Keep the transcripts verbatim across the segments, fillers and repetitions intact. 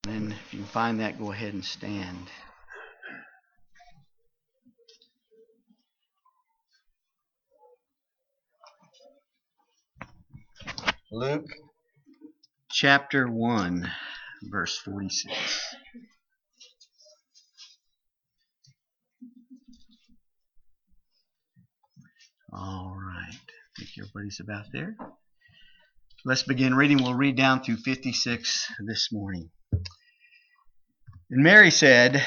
And if you can find that, go ahead and stand. Luke chapter one, verse forty-six. All right. I think everybody's about there. Let's begin reading. We'll read down through fifty-six this morning. And Mary said,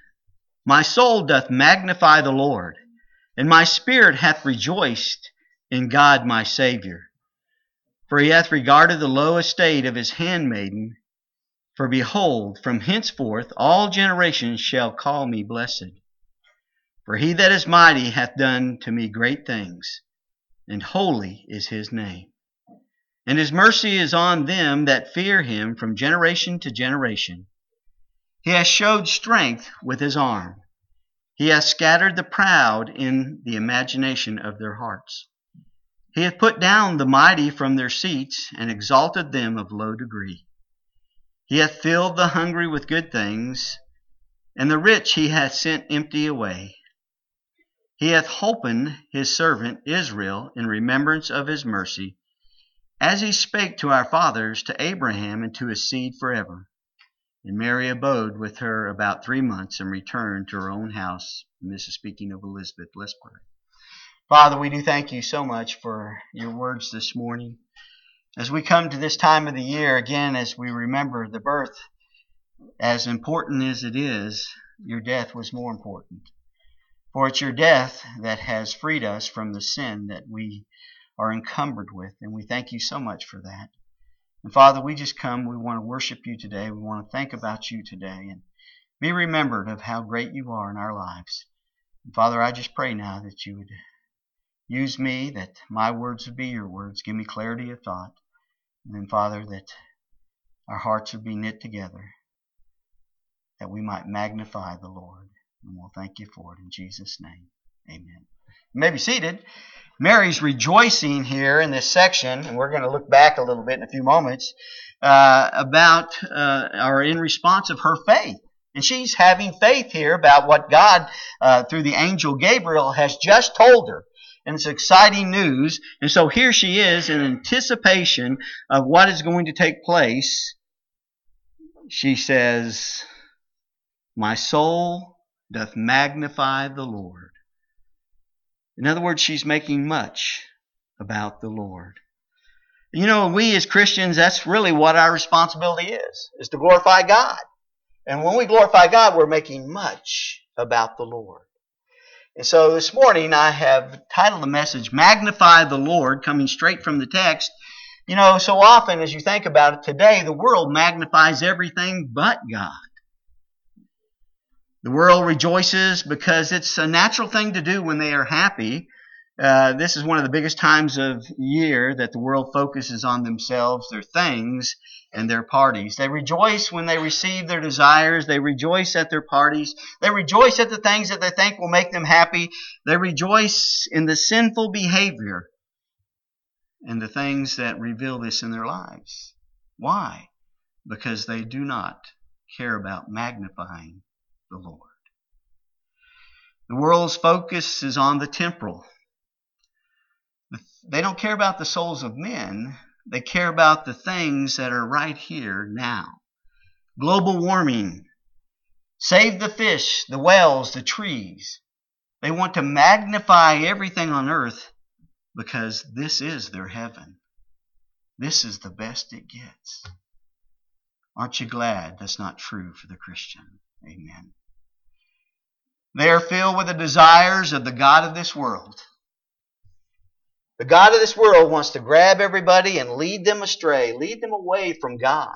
My soul doth magnify the Lord, and my spirit hath rejoiced in God my Savior. For he hath regarded the low estate of his handmaiden. For behold, from henceforth all generations shall call me blessed. For he that is mighty hath done to me great things, and holy is his name. And his mercy is on them that fear him from generation to generation. He hath showed strength with his arm. He hath scattered the proud in the imagination of their hearts. He hath put down the mighty from their seats, and exalted them of low degree. He hath filled the hungry with good things, and the rich he hath sent empty away. He hath holpen his servant Israel in remembrance of his mercy, as he spake to our fathers, to Abraham, and to his seed forever. And Mary abode with her about three months, and returned to her own house. And this is speaking of Elizabeth. Let's pray. Father, we do thank you so much for your words this morning. As we come to this time of the year, again, as we remember the birth, as important as it is, your death was more important. For it's your death that has freed us from the sin that we are encumbered with, and we thank you so much for that. And Father, we just come, we want to worship you today, we want to think about you today, and be remembered of how great you are in our lives. And Father, I just pray now that you would use me, that my words would be your words, give me clarity of thought, and then Father, that our hearts would be knit together, that we might magnify the Lord. And we'll thank you for it in Jesus' name. Amen. You may be seated. Mary's rejoicing here in this section, and we're going to look back a little bit in a few moments, uh, about, uh, or in response of her faith. And she's having faith here about what God, uh, through the angel Gabriel, has just told her. And it's exciting news. And so here she is in anticipation of what is going to take place. She says, My soul doth magnify the Lord. In other words, she's making much about the Lord. You know, we as Christians, that's really what our responsibility is, is to glorify God. And when we glorify God, we're making much about the Lord. And so this morning I have titled the message, Magnify the Lord, coming straight from the text. You know, so often as you think about it today, the world magnifies everything but God. The world rejoices because it's a natural thing to do when they are happy. Uh, this is one of the biggest times of year that the world focuses on themselves, their things, and their parties. They rejoice when they receive their desires. They rejoice at their parties. They rejoice at the things that they think will make them happy. They rejoice in the sinful behavior and the things that reveal this in their lives. Why? Because they do not care about magnifying the Lord. The world's focus is on the temporal. They don't care about the souls of men. They care about the things that are right here now. Global warming. Save the fish, the whales, the trees. They want to magnify everything on earth because this is their heaven. This is the best it gets. Aren't you glad that's not true for the Christian? Amen. They are filled with the desires of the God of this world. The God of this world wants to grab everybody and lead them astray, lead them away from God.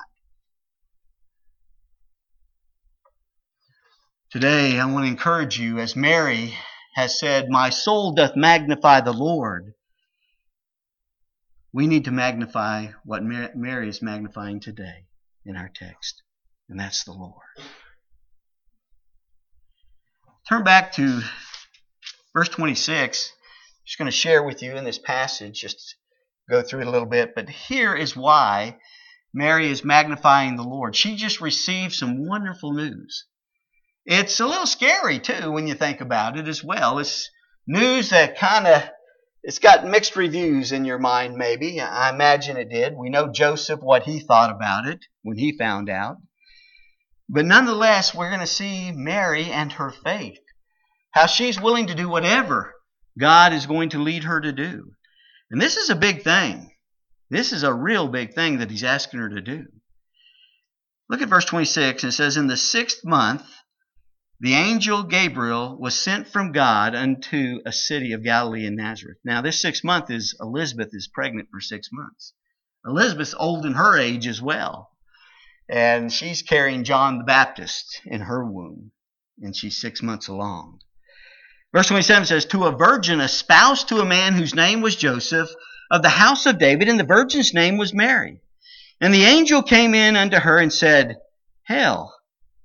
Today, I want to encourage you, as Mary has said, My soul doth magnify the Lord. We need to magnify what Mary is magnifying today in our text, and that's the Lord. Turn back to verse twenty-six. I'm just going to share with you in this passage, just go through it a little bit. But here is why Mary is magnifying the Lord. She just received some wonderful news. It's a little scary, too, when you think about it as well. It's news that kind of, it's got mixed reviews in your mind, maybe. I imagine it did. We know Joseph, what he thought about it when he found out. But nonetheless, we're going to see Mary and her faith. How she's willing to do whatever God is going to lead her to do. And this is a big thing. This is a real big thing that he's asking her to do. Look at verse twenty-six. It says, in the sixth month, the angel Gabriel was sent from God unto a city of Galilee in Nazareth. Now, this sixth month is Elizabeth is pregnant for six months. Elizabeth's old in her age as well. And she's carrying John the Baptist in her womb. And she's six months along. Verse twenty-seven says, to a virgin espoused to a man whose name was Joseph, of the house of David, and the virgin's name was Mary. And the angel came in unto her and said, Hail,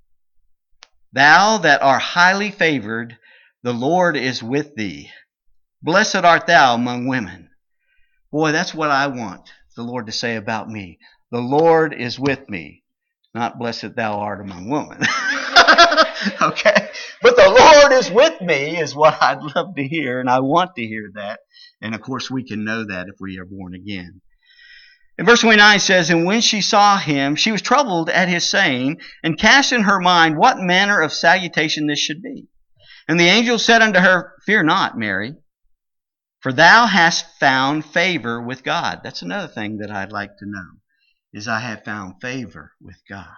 thou that art highly favored, the Lord is with thee. Blessed art thou among women. Boy, that's what I want the Lord to say about me. The Lord is with me. Not blessed thou art among women. Okay? But the Lord is with me is what I'd love to hear, and I want to hear that. And of course we can know that if we are born again. And verse twenty-nine says, and when she saw him, she was troubled at his saying, and cast in her mind what manner of salutation this should be. And the angel said unto her, Fear not, Mary, for thou hast found favor with God. That's another thing that I'd like to know, is I have found favor with God.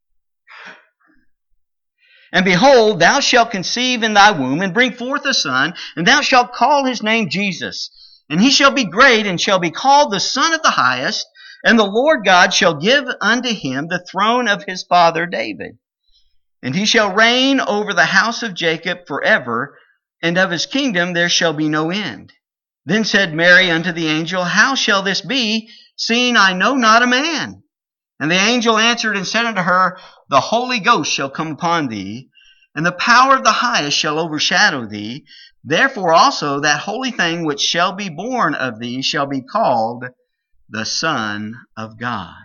And behold, thou shalt conceive in thy womb, and bring forth a son, and thou shalt call his name Jesus. And he shall be great, and shall be called the Son of the Highest. And the Lord God shall give unto him the throne of his father David. And he shall reign over the house of Jacob forever, and of his kingdom there shall be no end. Then said Mary unto the angel, How shall this be, seeing I know not a man? And the angel answered and said unto her, The Holy Ghost shall come upon thee, and the power of the highest shall overshadow thee. Therefore also that holy thing which shall be born of thee shall be called the Son of God.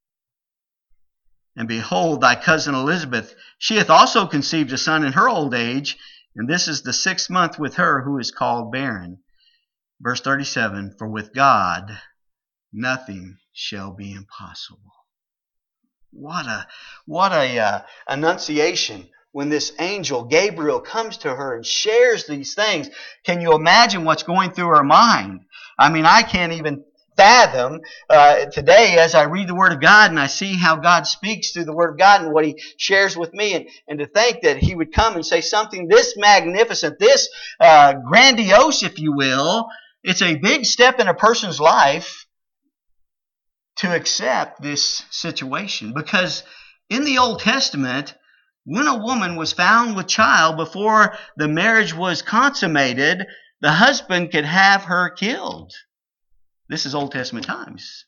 And behold, thy cousin Elizabeth, she hath also conceived a son in her old age, and this is the sixth month with her who is called barren. Verse thirty-seven, For with God nothing shall be impossible. What a what a uh, annunciation when this angel Gabriel comes to her and shares these things. Can you imagine what's going through her mind? I mean, I can't even fathom uh, today as I read the Word of God and I see how God speaks through the Word of God and what He shares with me, and, and to think that He would come and say something this magnificent, this uh, grandiose, if you will. It's a big step in a person's life to accept this situation, because in the Old Testament, when a woman was found with child before the marriage was consummated, the husband could have her killed. This is Old Testament times.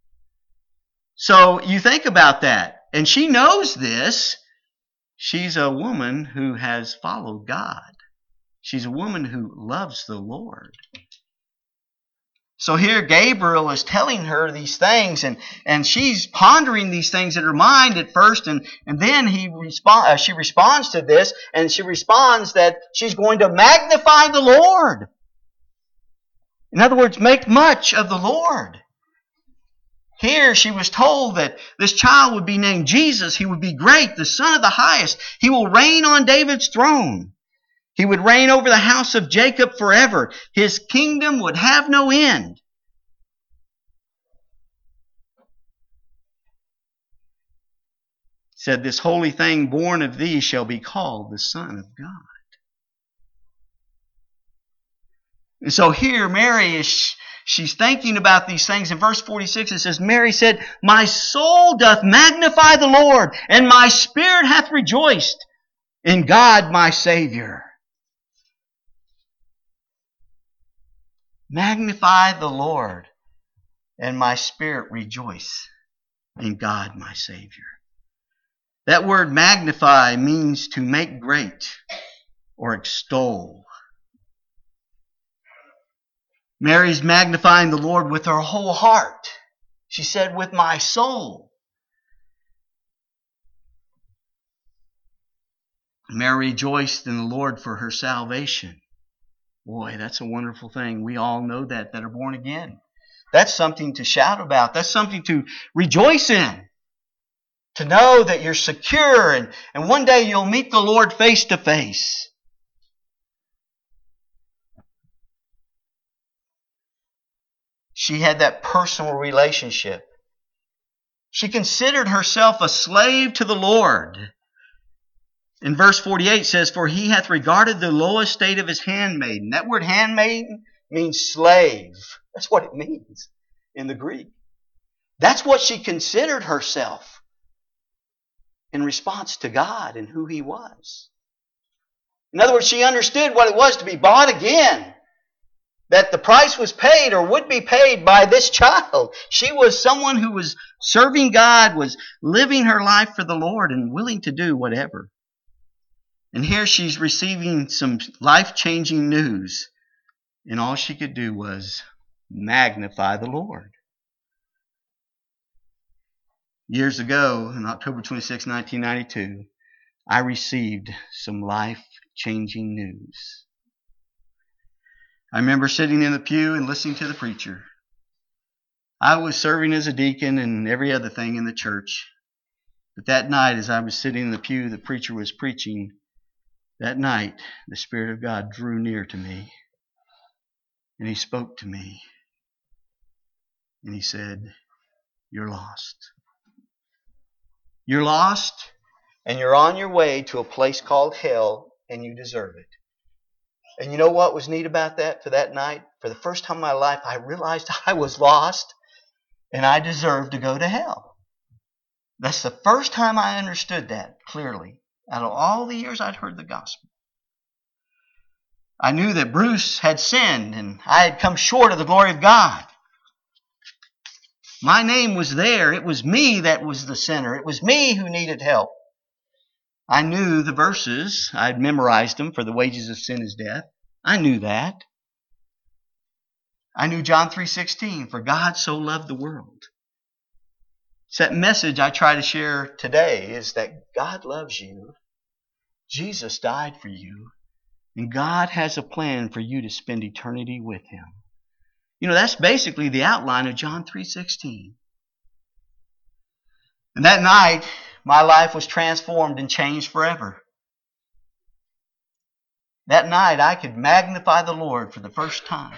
So you think about that, and she knows this. She's a woman who has followed God. She's a woman who loves the Lord. So here Gabriel is telling her these things, and, and she's pondering these things in her mind at first, and, and then he respond, uh, she responds to this, and she responds that she's going to magnify the Lord. In other words, make much of the Lord. Here she was told that this child would be named Jesus. He would be great, the Son of the Highest. He will reign on David's throne. He would reign over the house of Jacob forever. His kingdom would have no end. It said, This holy thing born of thee shall be called the Son of God. And so here Mary is, she's thinking about these things. In verse forty-six it says, Mary said, My soul doth magnify the Lord, and my spirit hath rejoiced in God my Savior. Magnify the Lord, and my spirit rejoice in God my Savior. That word magnify means to make great or extol. Mary's magnifying the Lord with her whole heart. She said, with my soul. Mary rejoiced in the Lord for her salvation. Boy, that's a wonderful thing. We all know that, that are born again. That's something to shout about. That's something to rejoice in. To know that you're secure and, and one day you'll meet the Lord face to face. She had that personal relationship. She considered herself a slave to the Lord. In verse forty-eight says, "For he hath regarded the low estate of his handmaiden." That word handmaiden means slave. That's what it means in the Greek. That's what she considered herself in response to God and who He was. In other words, she understood what it was to be bought again. That the price was paid or would be paid by this child. She was someone who was serving God, was living her life for the Lord and willing to do whatever. And here she's receiving some life-changing news. And all she could do was magnify the Lord. Years ago, on October twenty-sixth, nineteen ninety-two, I received some life-changing news. I remember sitting in the pew and listening to the preacher. I was serving as a deacon and every other thing in the church. But that night, as I was sitting in the pew, the preacher was preaching. That night, the Spirit of God drew near to me. And He spoke to me. And He said, "You're lost. You're lost, and you're on your way to a place called hell, and you deserve it." And you know what was neat about that for that night? For the first time in my life, I realized I was lost, and I deserved to go to hell. That's the first time I understood that clearly. Out of all the years I'd heard the gospel. I knew that Bruce had sinned, and I had come short of the glory of God. My name was there. It was me that was the sinner. It was me who needed help. I knew the verses. I'd memorized them. For the wages of sin is death. I knew that. I knew John three sixteen. For God so loved the world. It's that message I try to share today is that God loves you. Jesus died for you. And God has a plan for you to spend eternity with Him. You know, that's basically the outline of John three sixteen. And that night, my life was transformed and changed forever. That night, I could magnify the Lord for the first time.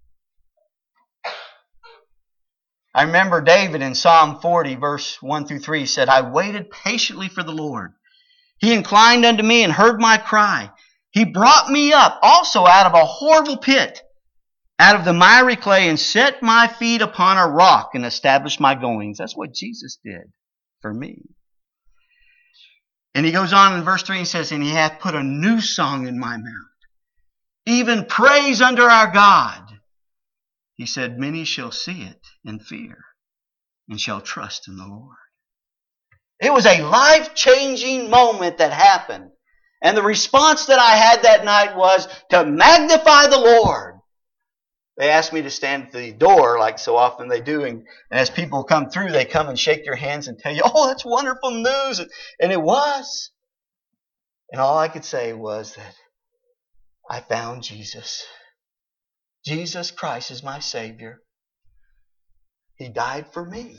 I remember David in Psalm forty, verse one through three, said, "I waited patiently for the Lord. He inclined unto me and heard my cry. He brought me up also out of a horrible pit, out of the miry clay, and set my feet upon a rock and established my goings." That's what Jesus did for me. And he goes on in verse three and says, "And He hath put a new song in my mouth, even praise unto our God." He said, "Many shall see it and fear, and shall trust in the Lord." It was a life-changing moment that happened. And the response that I had that night was to magnify the Lord. They asked me to stand at the door like so often they do. And, and as people come through, they come and shake your hands and tell you, "Oh, that's wonderful news." And it was. And all I could say was that I found Jesus. Jesus Christ is my Savior. He died for me.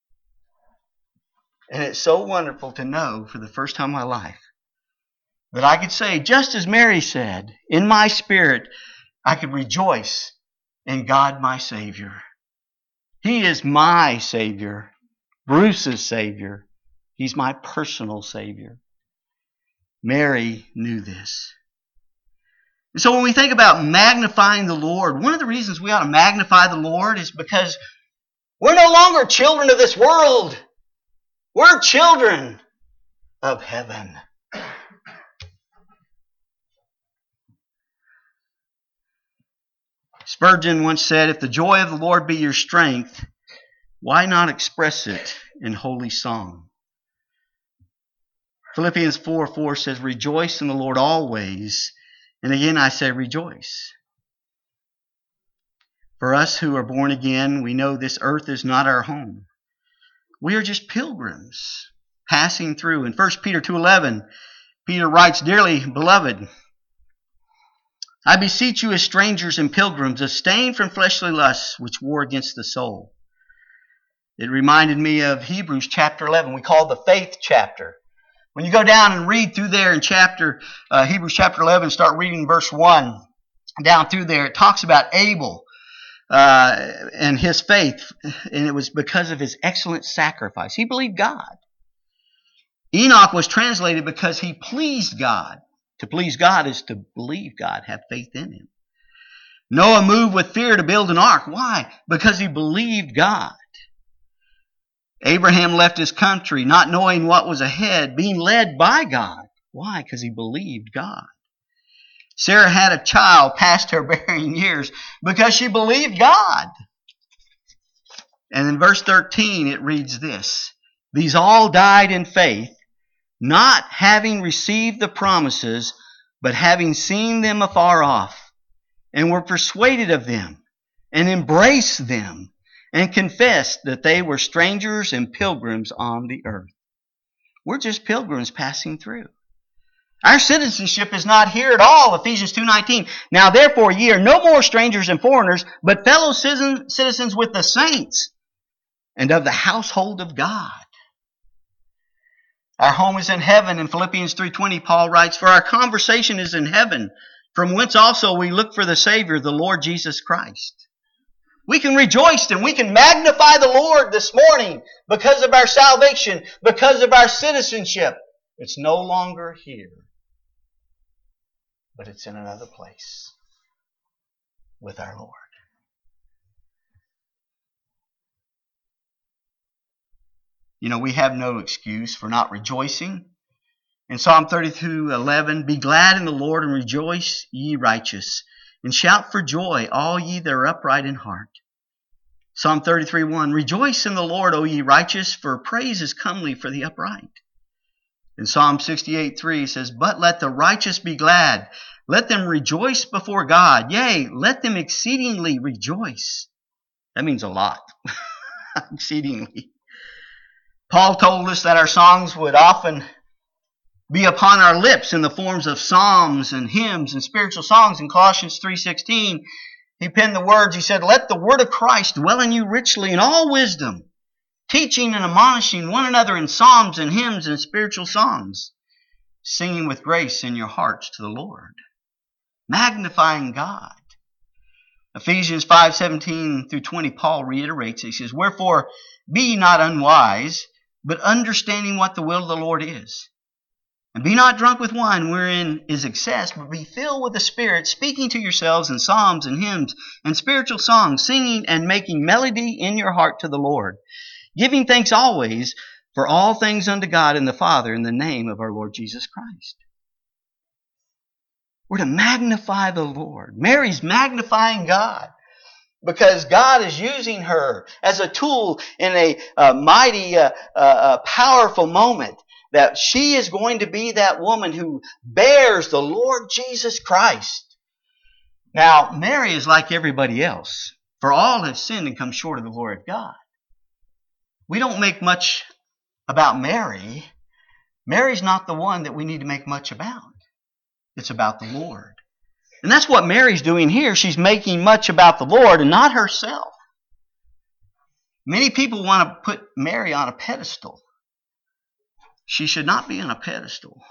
And it's so wonderful to know for the first time in my life that I could say, just as Mary said, in my spirit, I could rejoice in God my Savior. He is my Savior, Bruce's Savior. He's my personal Savior. Mary knew this. And so when we think about magnifying the Lord, one of the reasons we ought to magnify the Lord is because we're no longer children of this world. We're children of heaven. Spurgeon once said, "If the joy of the Lord be your strength, why not express it in holy song?" Philippians four four says, "Rejoice in the Lord always." And again I say rejoice. For us who are born again, we know this earth is not our home. We are just pilgrims passing through. In First Peter two eleven, Peter writes, "Dearly beloved, I beseech you as strangers and pilgrims, abstain from fleshly lusts which war against the soul." It reminded me of Hebrews chapter eleven. We call it the faith chapter. When you go down and read through there in chapter uh, Hebrews chapter eleven, start reading verse one down through there, it talks about Abel uh, and his faith, and it was because of his excellent sacrifice. He believed God. Enoch was translated because he pleased God. To please God is to believe God, have faith in Him. Noah moved with fear to build an ark. Why? Because he believed God. Abraham left his country, not knowing what was ahead, being led by God. Why? Because he believed God. Sarah had a child past her bearing years because she believed God. And in verse thirteen it reads this: "These all died in faith, not having received the promises, but having seen them afar off, and were persuaded of them, and embraced them, and confessed that they were strangers and pilgrims on the earth." We're just pilgrims passing through. Our citizenship is not here at all, Ephesians two nineteen. "Now therefore ye are no more strangers and foreigners, but fellow citizens with the saints, and of the household of God." Our home is in heaven. In Philippians three twenty, Paul writes, "For our conversation is in heaven, from whence also we look for the Savior, the Lord Jesus Christ." We can rejoice and we can magnify the Lord this morning because of our salvation, because of our citizenship. It's no longer here, but it's in another place with our Lord. You know, we have no excuse for not rejoicing. In Psalm thirty-two eleven, "Be glad in the Lord and rejoice, ye righteous, and shout for joy, all ye that are upright in heart." Psalm thirty-three one, "Rejoice in the Lord, O ye righteous, for praise is comely for the upright." In Psalm sixty-eight three says, "But let the righteous be glad, let them rejoice before God, yea, let them exceedingly rejoice." That means a lot. Exceedingly. Paul told us that our songs would often be upon our lips in the forms of psalms and hymns and spiritual songs. In Colossians three sixteen, he penned the words, he said, "Let the word of Christ dwell in you richly in all wisdom, teaching and admonishing one another in psalms and hymns and spiritual songs, singing with grace in your hearts to the Lord," magnifying God. Ephesians five seventeen through twenty, Paul reiterates, he says, "Wherefore be ye not unwise, but understanding what the will of the Lord is. And be not drunk with wine wherein is excess, but be filled with the Spirit, speaking to yourselves in psalms and hymns and spiritual songs, singing and making melody in your heart to the Lord, giving thanks always for all things unto God and the Father in the name of our Lord Jesus Christ." We're to magnify the Lord. Mary's magnifying God because God is using her as a tool in a uh, mighty, uh, uh, powerful moment, that she is going to be that woman who bears the Lord Jesus Christ. Now, Mary is like everybody else. For all have sinned and come short of the glory of God. We don't make much about Mary. Mary's not the one that we need to make much about. It's about the Lord. And that's what Mary's doing here. She's making much about the Lord and not herself. Many people want to put Mary on a pedestal. She should not be on a pedestal.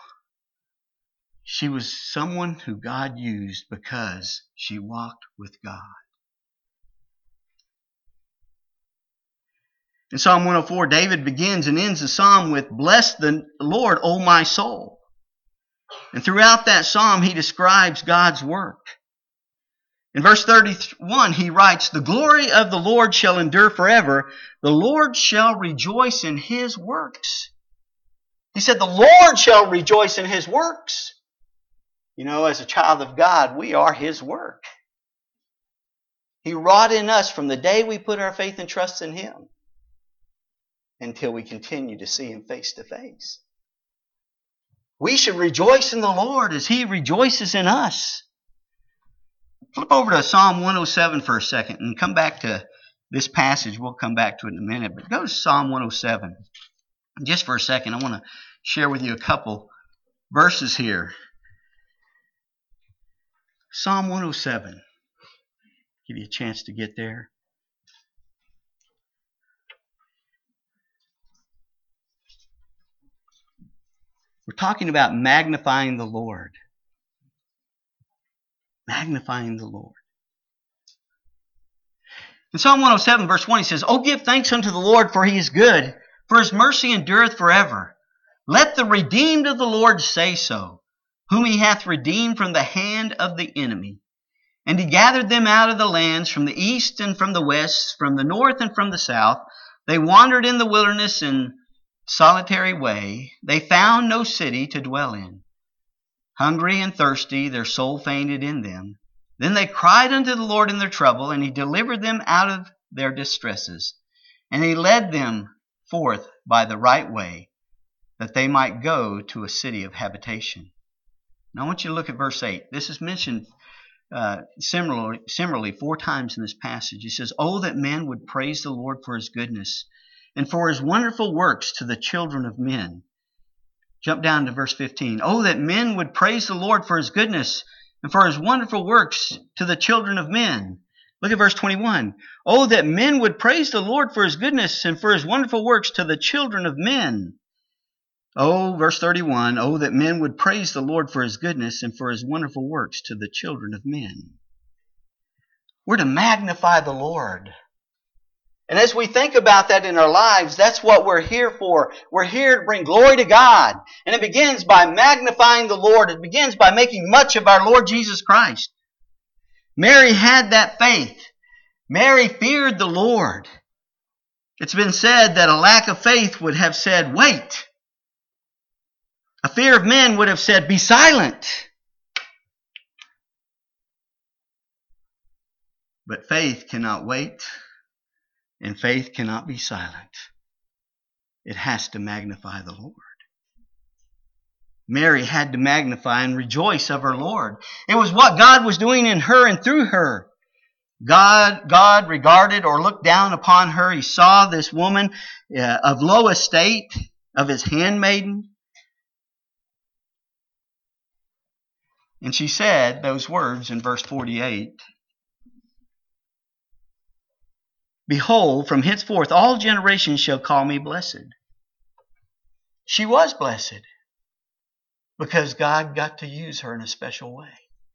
She was someone who God used because she walked with God. In Psalm one oh four, David begins and ends the psalm with, "Bless the Lord, O my soul." And throughout that psalm, he describes God's work. In verse thirty-one, he writes, "The glory of the Lord shall endure forever. The Lord shall rejoice in His works." He said, the Lord shall rejoice in His works. You know, as a child of God, we are His work. He wrought in us from the day we put our faith and trust in Him until we continue to see Him face to face. We should rejoice in the Lord as He rejoices in us. Flip over to Psalm one oh seven for a second and come back to this passage. We'll come back to it in a minute. But go to Psalm one oh seven. Just for a second, I want to share with you a couple verses here. Psalm one oh seven. Give you a chance to get there. We're talking about magnifying the Lord. Magnifying the Lord. In Psalm one oh seven, verse one, he says, "Oh, give thanks unto the Lord, for he is good, for his mercy endureth forever. Let the redeemed of the Lord say so, whom he hath redeemed from the hand of the enemy. And he gathered them out of the lands from the east and from the west, from the north and from the south. They wandered in the wilderness in solitary way. They found no city to dwell in. Hungry and thirsty, their soul fainted in them. Then they cried unto the Lord in their trouble, and he delivered them out of their distresses. And he led them forth by the right way, that they might go to a city of habitation." Now I want you to look at verse eight. This is mentioned uh, similarly, similarly four times in this passage. He says, "Oh, that men would praise the Lord for his goodness, and for his wonderful works to the children of men." Jump down to verse fifteen. "Oh, that men would praise the Lord for his goodness, and for his wonderful works to the children of men." Look at verse twenty-one. "Oh, that men would praise the Lord for his goodness, and for his wonderful works to the children of men." Oh, verse thirty-one. "Oh, that men would praise the Lord for his goodness, and for his wonderful works to the children of men." We're to magnify the Lord. And as we think about that in our lives, that's what we're here for. We're here to bring glory to God. And it begins by magnifying the Lord. It begins by making much of our Lord Jesus Christ. Mary had that faith. Mary feared the Lord. It's been said that a lack of faith would have said, "Wait." A fear of men would have said, "Be silent." But faith cannot wait. And faith cannot be silent. It has to magnify the Lord. Mary had to magnify and rejoice of her Lord. It was what God was doing in her and through her. God, God regarded or looked down upon her. He saw this woman uh, of low estate, of his handmaiden. And she said those words in verse forty-eight. "Behold, from henceforth all generations shall call me blessed." She was blessed because God got to use her in a special way.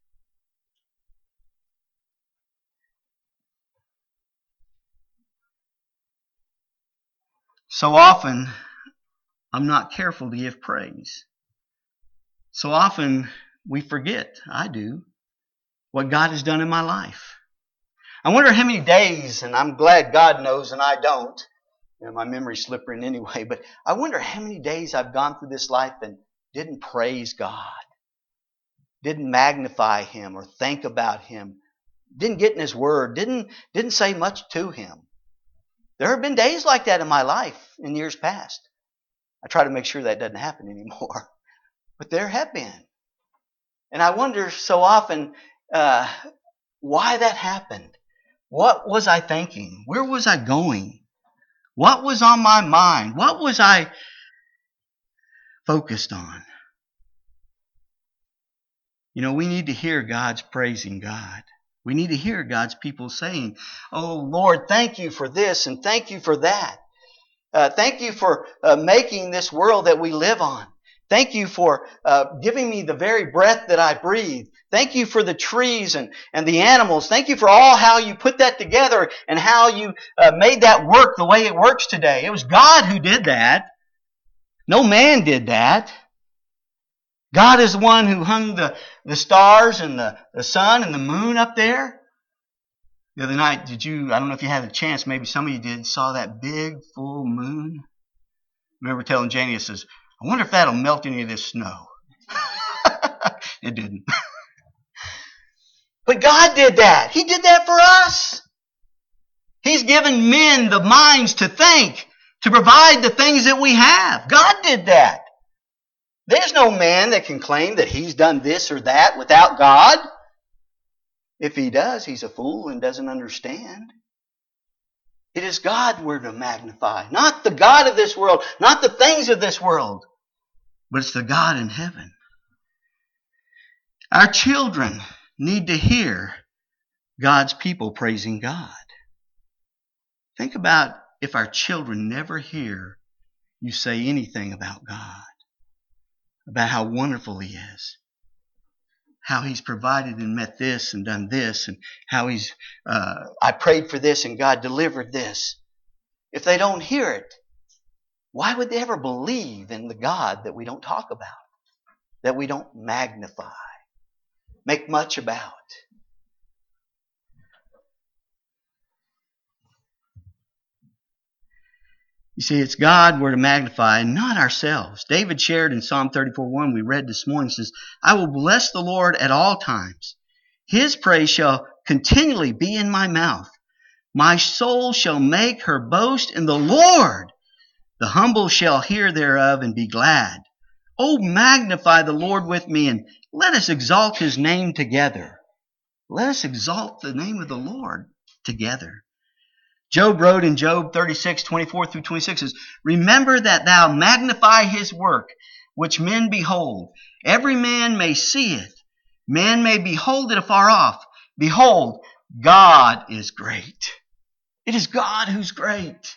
So often, I'm not careful to give praise. So often, we forget, I do, what God has done in my life. I wonder how many days, and I'm glad God knows and I don't. You know, my memory's slipping anyway, but I wonder how many days I've gone through this life and didn't praise God, didn't magnify Him or think about Him, didn't get in His Word, didn't, didn't say much to Him. There have been days like that in my life in years past. I try to make sure that doesn't happen anymore, but there have been. And I wonder so often uh, why that happened. What was I thinking? Where was I going? What was on my mind? What was I focused on? You know, we need to hear God's praising God. We need to hear God's people saying, "Oh, Lord, thank you for this and thank you for that. Uh, thank you for uh, making this world that we live on. Thank you for uh, giving me the very breath that I breathe. Thank you for the trees and, and the animals. Thank you for all how you put that together and how you uh, made that work the way it works today." It was God who did that. No man did that. God is the one who hung the, the stars and the, the sun and the moon up there. The other night, did you, I don't know if you had a chance, maybe some of you did, saw that big full moon? I remember telling Janie, I says, "I wonder if that'll melt any of this snow." It didn't. But God did that. He did that for us. He's given men the minds to think, to provide the things that we have. God did that. There's no man that can claim that he's done this or that without God. If he does, he's a fool and doesn't understand. It is God we're to magnify, not the God of this world, not the things of this world, but it's the God in heaven. Our children need to hear God's people praising God. Think about if our children never hear you say anything about God, about how wonderful He is, how He's provided and met this and done this, and how He's, uh, I prayed for this and God delivered this. If they don't hear it, why would they ever believe in the God that we don't talk about, that we don't magnify, make much about? You see, it's God we're to magnify and not ourselves. David shared in Psalm thirty-four one we read this morning, says, I will bless the Lord at all times. His praise shall continually be in my mouth. My soul shall make her boast in the Lord. The humble shall hear thereof and be glad. Oh, magnify the Lord with me, and let us exalt His name together. Let us exalt the name of the Lord together. Job wrote in Job thirty-six, twenty-four through twenty-six, says, Remember that thou magnify His work, which men behold. Every man may see it. Man may behold it afar off. Behold, God is great. It is God who's great.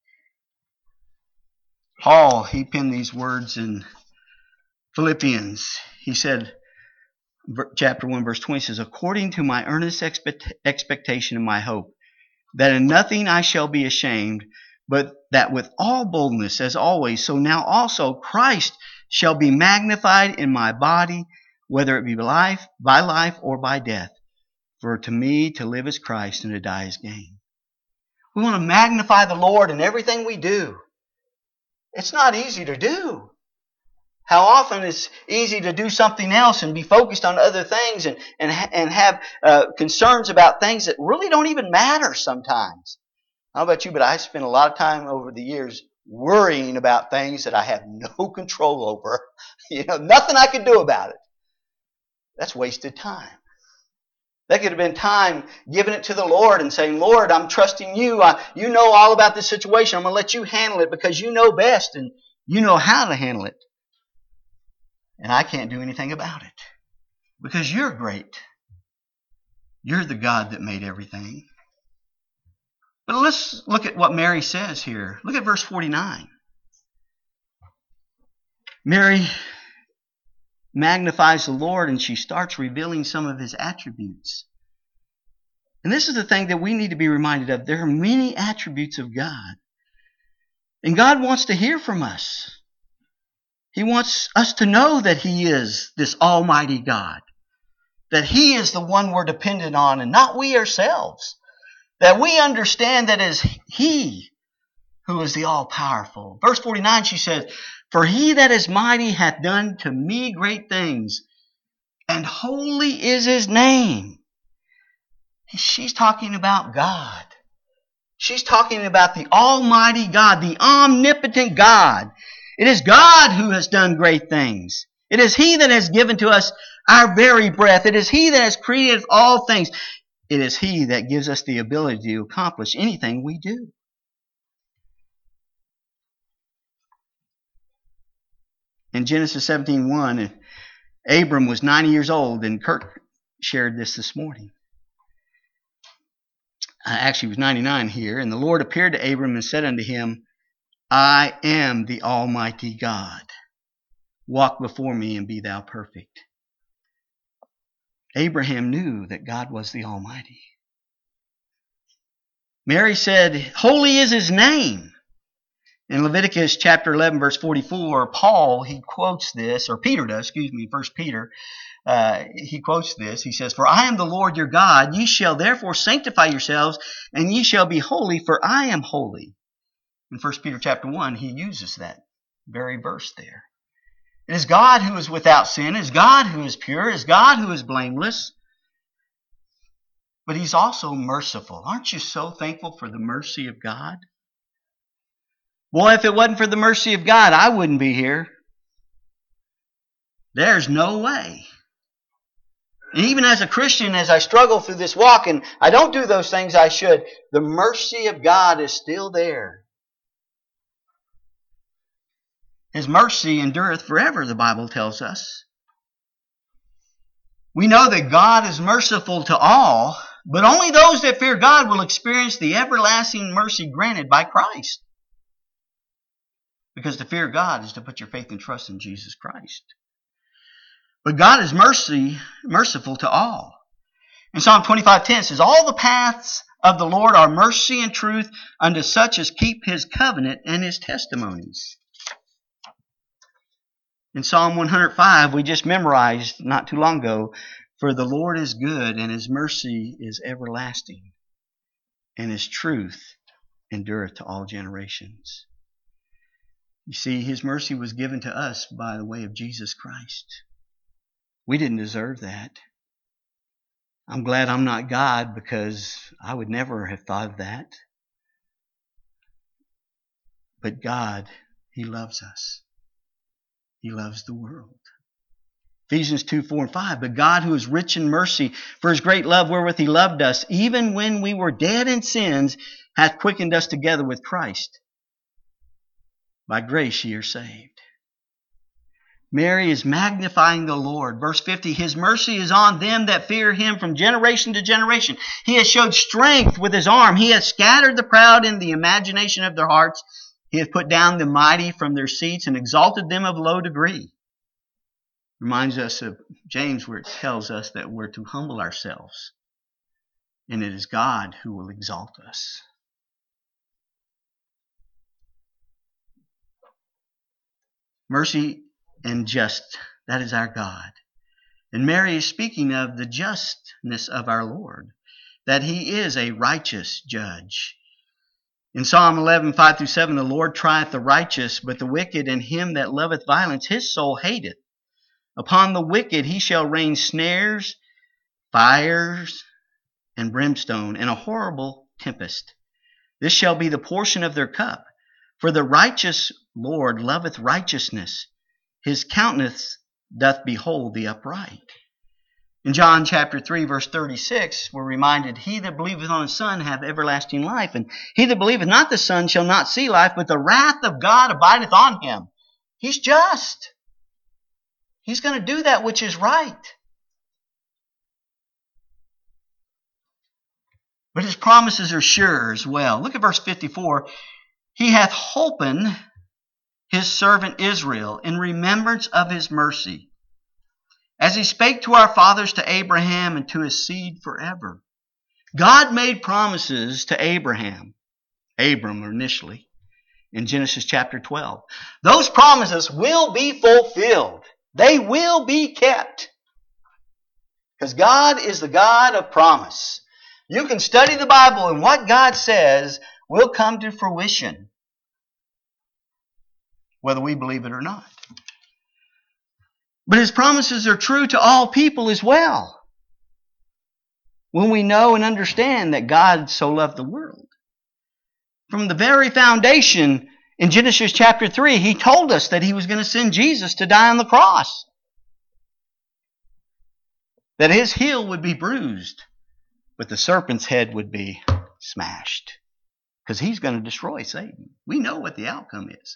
Paul, he penned these words in Philippians. He said, chapter one, verse twenty says, According to my earnest expect- expectation and my hope, that in nothing I shall be ashamed, but that with all boldness, as always, so now also Christ shall be magnified in my body, whether it be life, by life or by death. For to me to live is Christ, and to die is gain. We want to magnify the Lord in everything we do. It's not easy to do. How often it's easy to do something else and be focused on other things and, and, and have uh, concerns about things that really don't even matter sometimes. I don't know about you, but I spent a lot of time over the years worrying about things that I have no control over. You know, nothing I could do about it. That's wasted time. That could have been time giving it to the Lord and saying, Lord, I'm trusting you. I, you know all about this situation. I'm going to let you handle it because you know best and you know how to handle it. And I can't do anything about it because you're great. You're the God that made everything. But let's look at what Mary says here. Look at verse forty-nine. Mary magnifies the Lord and she starts revealing some of His attributes. And this is the thing that we need to be reminded of. There are many attributes of God. And God wants to hear from us. He wants us to know that He is this almighty God. That He is the one we're dependent on and not we ourselves. That we understand that it is He who is the all-powerful. Verse forty-nine, she says, For He that is mighty hath done to me great things, and holy is His name. She's talking about God. She's talking about the almighty God, the omnipotent God. It is God who has done great things. It is He that has given to us our very breath. It is He that has created all things. It is He that gives us the ability to accomplish anything we do. In Genesis seventeen one, Abram was ninety years old, and Kirk shared this this morning. Uh, actually, he was ninety-nine here. And the Lord appeared to Abram and said unto him, I am the Almighty God. Walk before me and be thou perfect. Abraham knew that God was the Almighty. Mary said, Holy is His name. In Leviticus chapter eleven, verse forty-four, Paul, he quotes this, or Peter does, excuse me, First Peter, uh, he quotes this. He says, For I am the Lord your God, ye shall therefore sanctify yourselves, and ye shall be holy, for I am holy. In First Peter chapter one, he uses that very verse there. It is God who is without sin. It is God who is pure. It is God who is blameless. But He's also merciful. Aren't you so thankful for the mercy of God? Boy, if it wasn't for the mercy of God, I wouldn't be here. There's no way. And even as a Christian, as I struggle through this walk and I don't do those things I should, the mercy of God is still there. His mercy endureth forever, the Bible tells us. We know that God is merciful to all, but only those that fear God will experience the everlasting mercy granted by Christ. Because to fear God is to put your faith and trust in Jesus Christ. But God is mercy, merciful to all. In Psalm twenty-five ten it says, all the paths of the Lord are mercy and truth unto such as keep his covenant and his testimonies. In Psalm one hundred five, we just memorized not too long ago, for the Lord is good and his mercy is everlasting, and his truth endureth to all generations. You see, his mercy was given to us by the way of Jesus Christ. We didn't deserve that. I'm glad I'm not God, because I would never have thought of that. But God, he loves us. He loves the world. Ephesians two, four, and five. But God, who is rich in mercy, for his great love wherewith he loved us, even when we were dead in sins, hath quickened us together with Christ. By grace ye are saved. Mary is magnifying the Lord. Verse fifty, his mercy is on them that fear him from generation to generation. He has showed strength with his arm. He has scattered the proud in the imagination of their hearts. He has put down the mighty from their seats and exalted them of low degree. Reminds us of James, where it tells us that we're to humble ourselves. And it is God who will exalt us. Mercy and just, that is our God. And Mary is speaking of the justness of our Lord, that he is a righteous judge. In Psalm eleven, five through seven, the Lord trieth the righteous, but the wicked and him that loveth violence his soul hateth. Upon the wicked he shall rain snares, fires, and brimstone, and a horrible tempest. This shall be the portion of their cup. For the righteous Lord loveth righteousness. His countenance doth behold the upright. In John chapter three, verse thirty-six, we're reminded, he that believeth on the Son hath everlasting life, and he that believeth not the Son shall not see life, but the wrath of God abideth on him. He's just. He's going to do that which is right. But his promises are sure as well. Look at verse fifty-four. He hath holpen his servant Israel in remembrance of his mercy, as he spake to our fathers, to Abraham, and to his seed forever. God made promises to Abraham, Abram initially, in Genesis chapter twelve. Those promises will be fulfilled. They will be kept. Because God is the God of promise. You can study the Bible, and what God says will come to fruition, whether we believe it or not. But his promises are true to all people as well, when we know and understand that God so loved the world. From the very foundation, in Genesis chapter three, he told us that he was going to send Jesus to die on the cross. That his heel would be bruised, but the serpent's head would be smashed. Because he's going to destroy Satan. We know what the outcome is.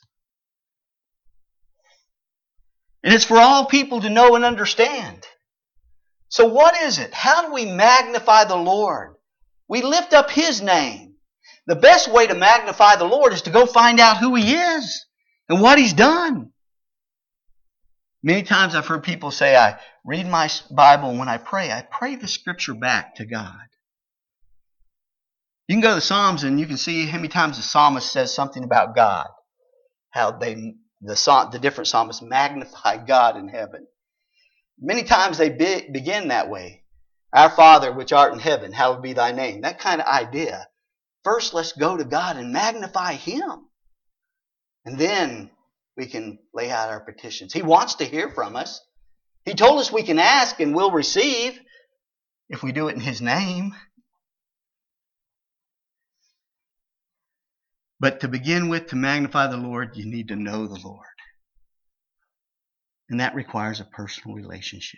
And it's for all people to know and understand. So what is it? How do we magnify the Lord? We lift up his name. The best way to magnify the Lord is to go find out who he is and what he's done. Many times I've heard people say, I read my Bible, and when I pray, I pray the scripture back to God. You can go to the Psalms and you can see how many times the psalmist says something about God. How they, the, the different psalmists magnify God in heaven. Many times they be, begin that way. Our Father which art in heaven, hallowed be thy name. That kind of idea. First, let's go to God and magnify him. And then we can lay out our petitions. He wants to hear from us. He told us we can ask and we'll receive if we do it in his name. But to begin with, to magnify the Lord, you need to know the Lord. And that requires a personal relationship.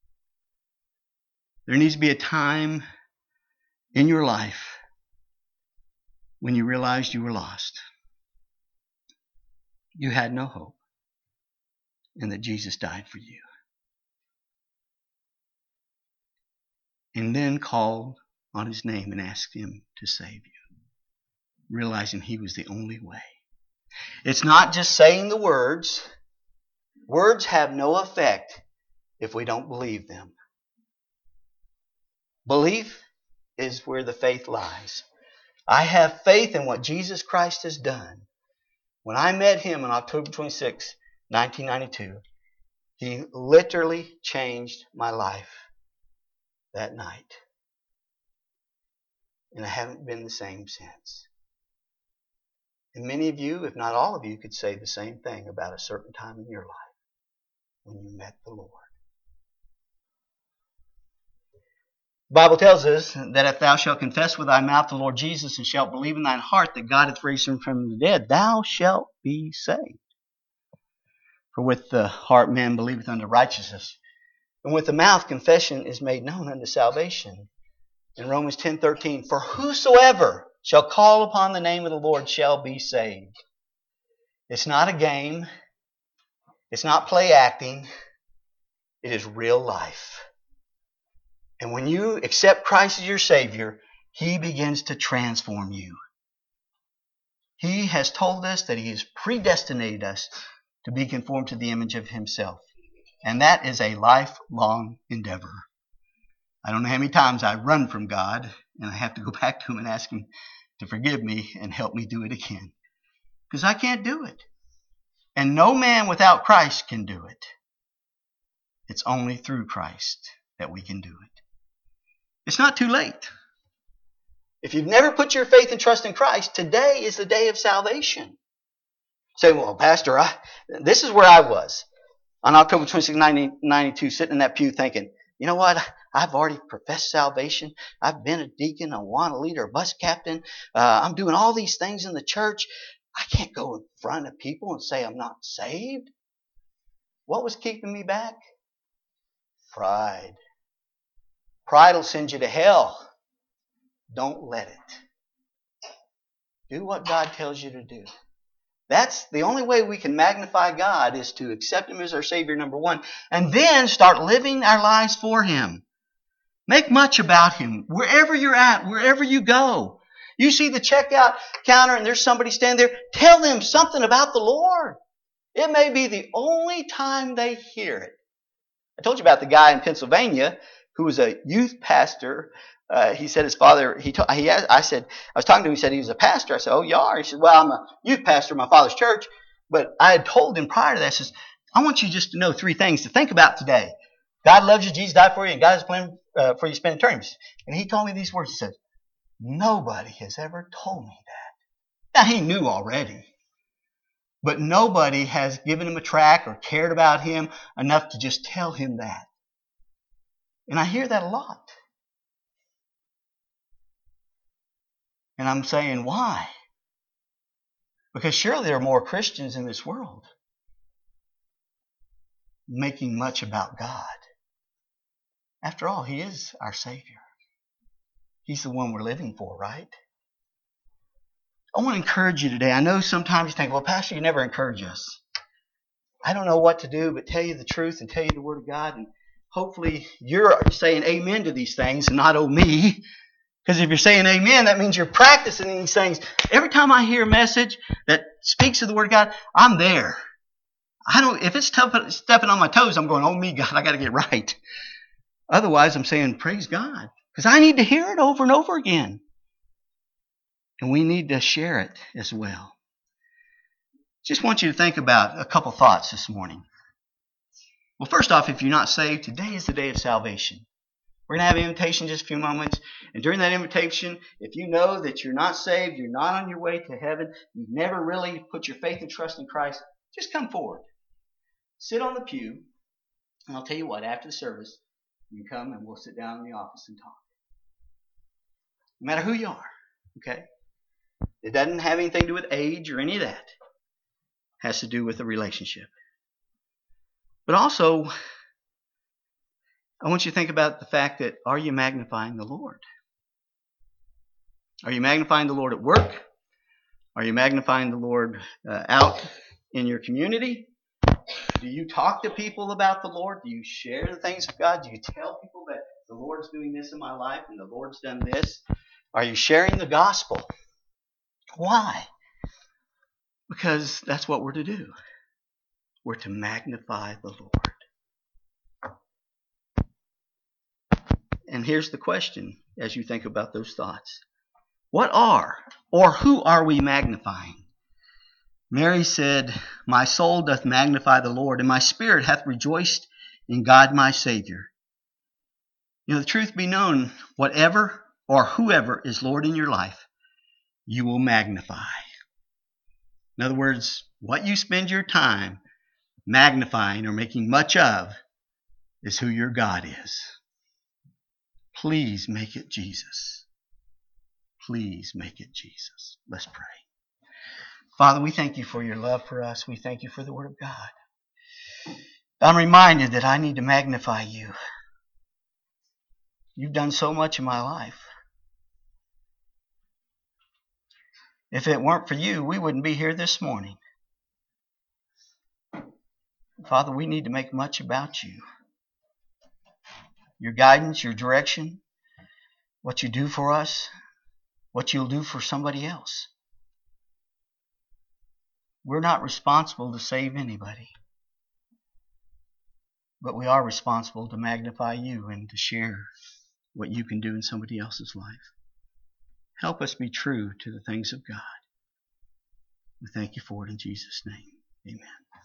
There needs to be a time in your life when you realized you were lost. You had no hope. And that Jesus died for you. and then called on his name and asked him to save you, realizing he was the only way. It's not just saying the words. Words have no effect if we don't believe them. Belief is where the faith lies. I have faith in what Jesus Christ has done. When I met him on October twenty-sixth, nineteen ninety-two, he literally changed my life that night. And I haven't been the same since. And many of you, if not all of you, could say the same thing about a certain time in your life when you met the Lord. The Bible tells us that if thou shalt confess with thy mouth the Lord Jesus and shalt believe in thine heart that God hath raised him from the dead, thou shalt be saved. For with the heart man believeth unto righteousness, and with the mouth confession is made known unto salvation. In Romans ten thirteen, for whosoever shall call upon the name of the Lord shall be saved. It's not a game. It's not play acting. It is real life. And when you accept Christ as your Savior, He begins to transform you. He has told us that He has predestinated us to be conformed to the image of Himself. And that is a lifelong endeavor. I don't know how many times I run from God and I have to go back to Him and ask Him to forgive me and help me do it again. Because I can't do it. And no man without Christ can do it. It's only through Christ that we can do it. It's not too late. If you've never put your faith and trust in Christ, today is the day of salvation. Say, well, Pastor, I, this is where I was on October twenty-sixth, nineteen ninety-two, sitting in that pew thinking, you know what? I've already professed salvation. I've been a deacon, a Awana leader, a bus captain. Uh, I'm doing all these things in the church. I can't go in front of people and say I'm not saved. What was keeping me back? Pride. Pride will send you to hell. Don't let it. Do what God tells you to do. That's the only way we can magnify God, is to accept Him as our Savior, number one, and then start living our lives for Him. Make much about Him wherever you're at, wherever you go. You see the checkout counter and there's somebody standing there, tell them something about the Lord. It may be the only time they hear it. I told you about the guy in Pennsylvania who was a youth pastor. Uh, he said his father, he, told, he asked, I said, I was talking to him, he said he was a pastor. I said, oh, you are? He said, well, I'm a youth pastor in my father's church. But I had told him prior to that, I says, I want you just to know three things to think about today. God loves you, Jesus died for you, and God has a plan uh, for you to spend eternity. And he told me these words. He said, nobody has ever told me that. Now, he knew already. But nobody has given him a tract or cared about him enough to just tell him that. And I hear that a lot. And I'm saying, why? Because surely there are more Christians in this world making much about God. After all, He is our Savior. He's the one we're living for, right? I want to encourage you today. I know sometimes you think, well, Pastor, you never encourage us. I don't know what to do but tell you the truth and tell you the Word of God. And hopefully you're saying amen to these things and not oh me. Because if you're saying amen, that means you're practicing these things. Every time I hear a message that speaks of the Word of God, I'm there. I don't. If it's tough, stepping on my toes, I'm going, oh me, God, I got to get right. Otherwise, I'm saying, praise God. Because I need to hear it over and over again. And we need to share it as well. Just want you to think about a couple thoughts this morning. Well, first off, if you're not saved, today is the day of salvation. We're going to have an invitation in just a few moments. And during that invitation, if you know that you're not saved, you're not on your way to heaven, you've never really put your faith and trust in Christ, just come forward. Sit on the pew. And I'll tell you what, after the service, you can come and we'll sit down in the office and talk. No matter who you are, okay? It doesn't have anything to do with age or any of that. It has to do with a relationship. But also, I want you to think about the fact that, are you magnifying the Lord? Are you magnifying the Lord at work? Are you magnifying the Lord uh, out in your community? Do you talk to people about the Lord? Do you share the things of God? Do you tell people that the Lord's doing this in my life and the Lord's done this. Are you sharing the gospel? Why? Because that's what we're to do. We're to magnify the Lord. And here's the question as you think about those thoughts. What are or who are we magnifying? Mary said, my soul doth magnify the Lord, and my spirit hath rejoiced in God my Savior. You know, the truth be known, whatever or whoever is Lord in your life, you will magnify. In other words, what you spend your time magnifying or making much of is who your God is. Please make it Jesus. Please make it Jesus. Let's pray. Father, we thank you for your love for us. We thank you for the Word of God. I'm reminded that I need to magnify you. You've done so much in my life. If it weren't for you, we wouldn't be here this morning. Father, we need to make much about you. Your guidance, your direction, what you do for us, what you'll do for somebody else. We're not responsible to save anybody, but we are responsible to magnify you and to share what you can do in somebody else's life. Help us be true to the things of God. We thank you for it in Jesus' name. Amen.